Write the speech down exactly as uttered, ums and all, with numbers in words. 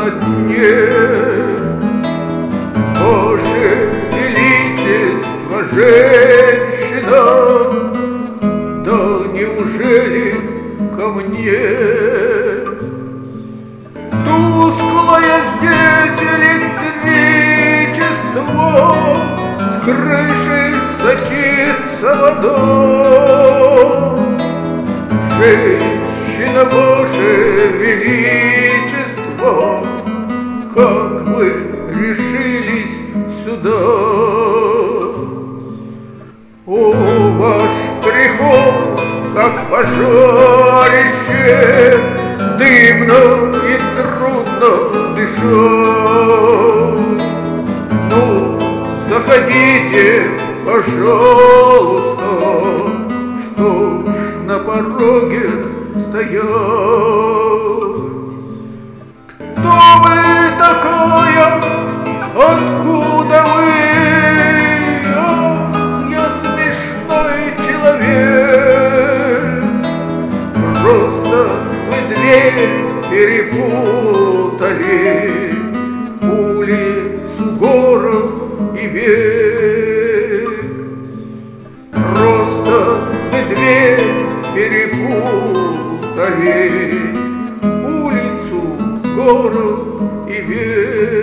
на дне. Ваше Величество, женщина, да неужели ко мне? Тусклое здесь электричество, с крыши сочится водой. Женщина, ваше Величество, как вы решились сюда? О, ваш приход, как пожарище, дымно и трудно дышать. Ну, заходите, пожалуйста, что ж на пороге стоять? Кто вы такая? Откуда вы? Ах, я смешной человек. Просто вы дверь перепутали, улицу, город и век. Просто вы дверь перепутали, улицу, город и век.